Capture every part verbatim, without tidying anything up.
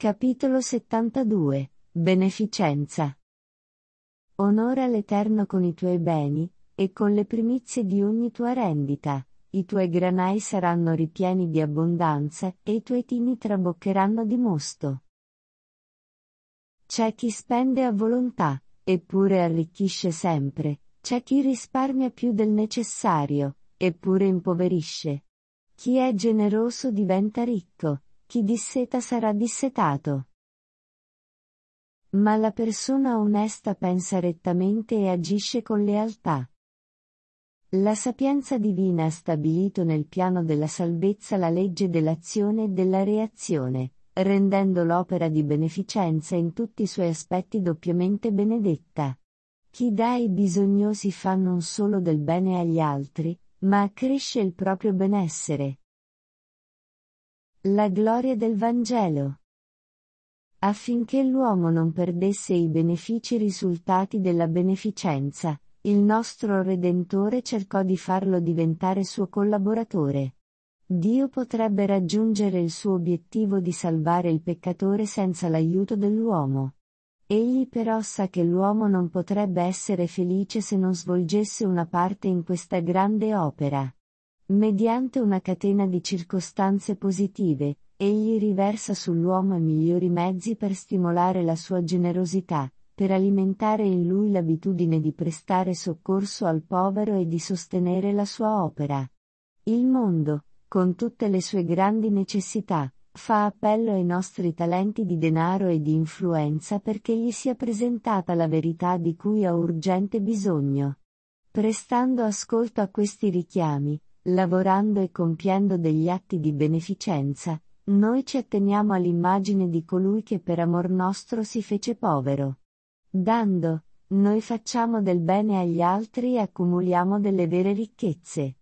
Capitolo settantadue. Beneficenza. Onora l'Eterno con i tuoi beni, e con le primizie di ogni tua rendita, i tuoi granai saranno ripieni di abbondanza, e i tuoi tini traboccheranno di mosto. C'è chi spende a volontà, eppure arricchisce sempre, c'è chi risparmia più del necessario, eppure impoverisce. Chi è generoso diventa ricco, chi disseta sarà dissetato. Ma la persona onesta pensa rettamente e agisce con lealtà. La sapienza divina ha stabilito nel piano della salvezza la legge dell'azione e della reazione, rendendo l'opera di beneficenza in tutti i suoi aspetti doppiamente benedetta. Chi dà ai bisognosi fa non solo del bene agli altri, ma accresce il proprio benessere. La gloria del Vangelo. Affinché l'uomo non perdesse i benefici risultati della beneficenza, il nostro Redentore cercò di farlo diventare suo collaboratore. Dio potrebbe raggiungere il suo obiettivo di salvare il peccatore senza l'aiuto dell'uomo. Egli però sa che l'uomo non potrebbe essere felice se non svolgesse una parte in questa grande opera. Mediante una catena di circostanze positive, egli riversa sull'uomo i migliori mezzi per stimolare la sua generosità, per alimentare in lui l'abitudine di prestare soccorso al povero e di sostenere la sua opera. Il mondo, con tutte le sue grandi necessità, fa appello ai nostri talenti di denaro e di influenza perché gli sia presentata la verità di cui ha urgente bisogno. Prestando ascolto a questi richiami, lavorando e compiendo degli atti di beneficenza, noi ci atteniamo all'immagine di colui che per amor nostro si fece povero. Dando, noi facciamo del bene agli altri e accumuliamo delle vere ricchezze.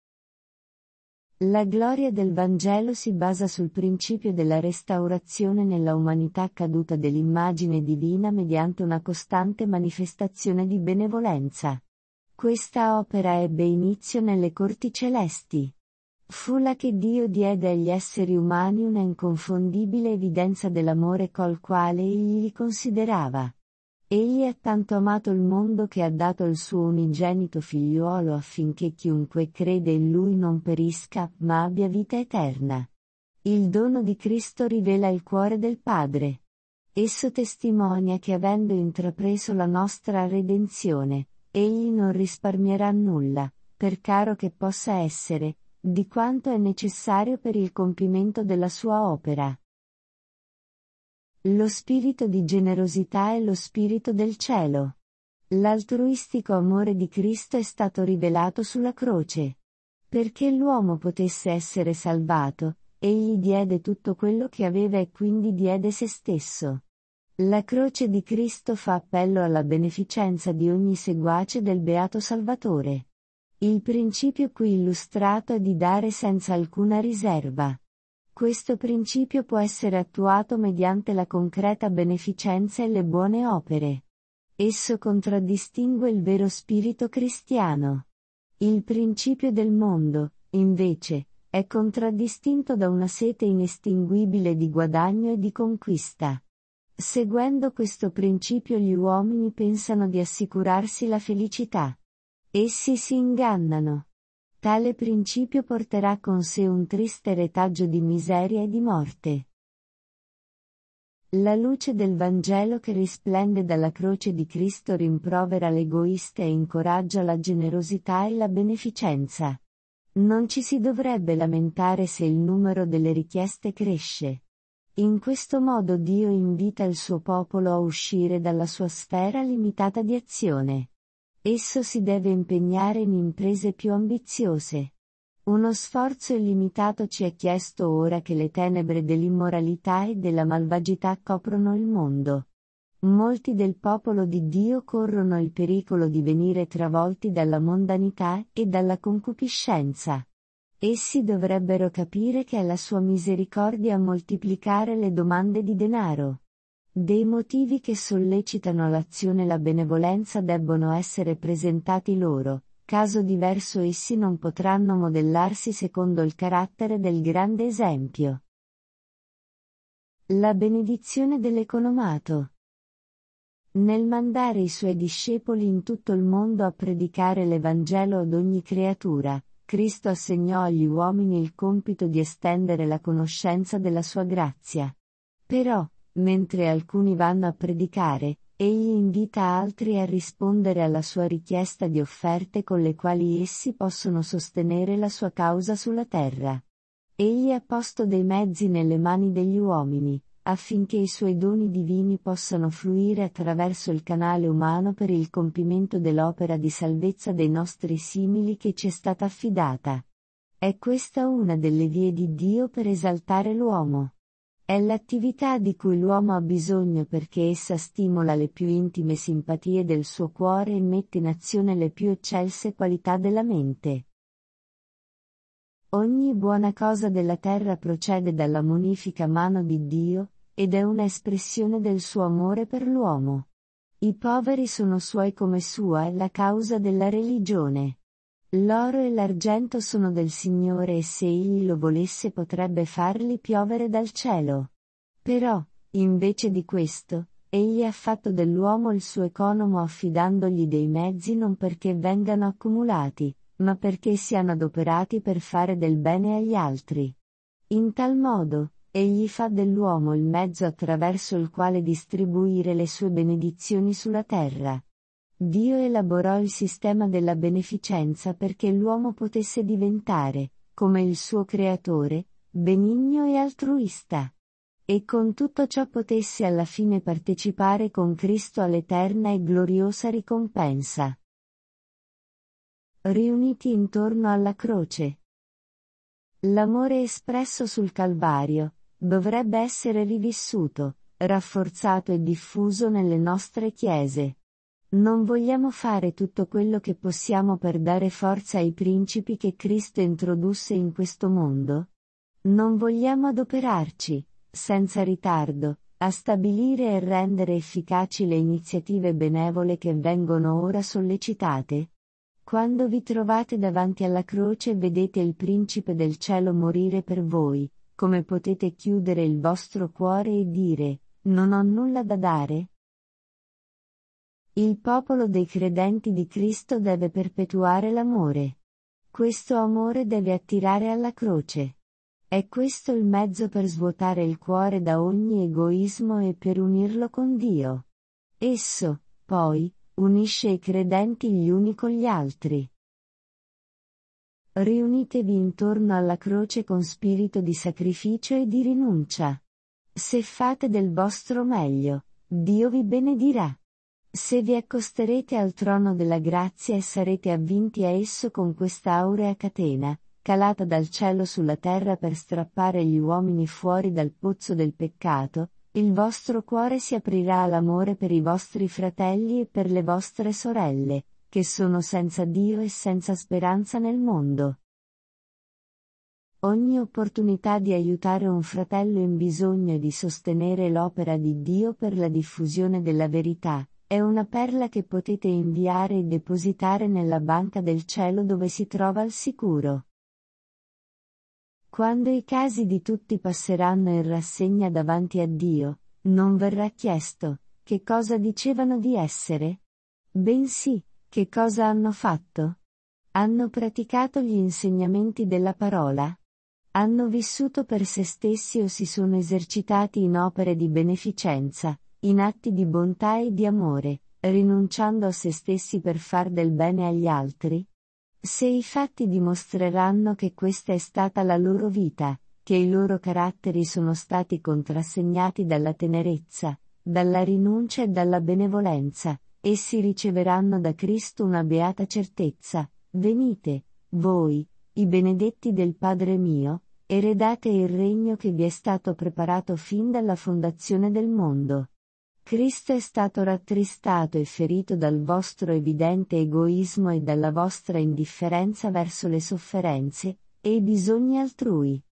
La gloria del Vangelo si basa sul principio della restaurazione nella umanità caduta dell'immagine divina mediante una costante manifestazione di benevolenza. Questa opera ebbe inizio nelle corti celesti. Fu là che Dio diede agli esseri umani una inconfondibile evidenza dell'amore col quale egli li considerava. Egli ha tanto amato il mondo che ha dato il suo unigenito figliuolo affinché chiunque crede in lui non perisca, ma abbia vita eterna. Il dono di Cristo rivela il cuore del Padre. Esso testimonia che avendo intrapreso la nostra redenzione, egli non risparmierà nulla, per caro che possa essere, di quanto è necessario per il compimento della sua opera. Lo spirito di generosità è lo spirito del cielo. L'altruistico amore di Cristo è stato rivelato sulla croce. Perché l'uomo potesse essere salvato, egli diede tutto quello che aveva e quindi diede se stesso. La croce di Cristo fa appello alla beneficenza di ogni seguace del Beato Salvatore. Il principio qui illustrato è di dare senza alcuna riserva. Questo principio può essere attuato mediante la concreta beneficenza e le buone opere. Esso contraddistingue il vero spirito cristiano. Il principio del mondo, invece, è contraddistinto da una sete inestinguibile di guadagno e di conquista. Seguendo questo principio gli uomini pensano di assicurarsi la felicità. Essi si ingannano. Tale principio porterà con sé un triste retaggio di miseria e di morte. La luce del Vangelo che risplende dalla croce di Cristo rimprovera l'egoista e incoraggia la generosità e la beneficenza. Non ci si dovrebbe lamentare se il numero delle richieste cresce. In questo modo Dio invita il suo popolo a uscire dalla sua sfera limitata di azione. Esso si deve impegnare in imprese più ambiziose. Uno sforzo illimitato ci è chiesto ora che le tenebre dell'immoralità e della malvagità coprono il mondo. Molti del popolo di Dio corrono il pericolo di venire travolti dalla mondanità e dalla concupiscenza. Essi dovrebbero capire che è la sua misericordia a moltiplicare le domande di denaro. Dei motivi che sollecitano l'azione e la benevolenza debbono essere presentati loro, caso diverso essi non potranno modellarsi secondo il carattere del grande esempio. La benedizione dell'economato. Nel mandare i suoi discepoli in tutto il mondo a predicare l'Evangelo ad ogni creatura, Cristo assegnò agli uomini il compito di estendere la conoscenza della sua grazia. Però, mentre alcuni vanno a predicare, egli invita altri a rispondere alla sua richiesta di offerte con le quali essi possono sostenere la sua causa sulla terra. Egli ha posto dei mezzi nelle mani degli uomini, affinché i suoi doni divini possano fluire attraverso il canale umano per il compimento dell'opera di salvezza dei nostri simili che ci è stata affidata. È questa una delle vie di Dio per esaltare l'uomo. È l'attività di cui l'uomo ha bisogno perché essa stimola le più intime simpatie del suo cuore e mette in azione le più eccelse qualità della mente. Ogni buona cosa della terra procede dalla munifica mano di Dio, ed è una espressione del suo amore per l'uomo. I poveri sono suoi come sua è la causa della religione. L'oro e l'argento sono del Signore e se egli lo volesse potrebbe farli piovere dal cielo. Però, invece di questo, egli ha fatto dell'uomo il suo economo affidandogli dei mezzi non perché vengano accumulati, ma perché siano adoperati per fare del bene agli altri. In tal modo, egli fa dell'uomo il mezzo attraverso il quale distribuire le sue benedizioni sulla terra. Dio elaborò il sistema della beneficenza perché l'uomo potesse diventare, come il suo creatore, benigno e altruista. E con tutto ciò potesse alla fine partecipare con Cristo all'eterna e gloriosa ricompensa. Riuniti intorno alla croce. L'amore espresso sul Calvario dovrebbe essere rivissuto, rafforzato e diffuso nelle nostre chiese. Non vogliamo fare tutto quello che possiamo per dare forza ai principi che Cristo introdusse in questo mondo? Non vogliamo adoperarci, senza ritardo, a stabilire e rendere efficaci le iniziative benevole che vengono ora sollecitate? Quando vi trovate davanti alla croce e vedete il Principe del cielo morire per voi, come potete chiudere il vostro cuore e dire, non ho nulla da dare? Il popolo dei credenti di Cristo deve perpetuare l'amore. Questo amore deve attirare alla croce. È questo il mezzo per svuotare il cuore da ogni egoismo e per unirlo con Dio. Esso, poi, unisce i credenti gli uni con gli altri. Riunitevi intorno alla croce con spirito di sacrificio e di rinuncia. Se fate del vostro meglio, Dio vi benedirà. Se vi accosterete al trono della grazia e sarete avvinti a esso con questa aurea catena, calata dal cielo sulla terra per strappare gli uomini fuori dal pozzo del peccato, il vostro cuore si aprirà all'amore per i vostri fratelli e per le vostre sorelle, che sono senza Dio e senza speranza nel mondo. Ogni opportunità di aiutare un fratello in bisogno e di sostenere l'opera di Dio per la diffusione della verità, è una perla che potete inviare e depositare nella banca del cielo dove si trova al sicuro. Quando i casi di tutti passeranno in rassegna davanti a Dio, non verrà chiesto, che cosa dicevano di essere? Bensì, che cosa hanno fatto? Hanno praticato gli insegnamenti della parola? Hanno vissuto per se stessi o si sono esercitati in opere di beneficenza, in atti di bontà e di amore, rinunciando a se stessi per far del bene agli altri? Se i fatti dimostreranno che questa è stata la loro vita, che i loro caratteri sono stati contrassegnati dalla tenerezza, dalla rinuncia e dalla benevolenza, essi riceveranno da Cristo una beata certezza: venite, voi, i benedetti del Padre mio, eredate il regno che vi è stato preparato fin dalla fondazione del mondo. Cristo è stato rattristato e ferito dal vostro evidente egoismo e dalla vostra indifferenza verso le sofferenze e i bisogni altrui.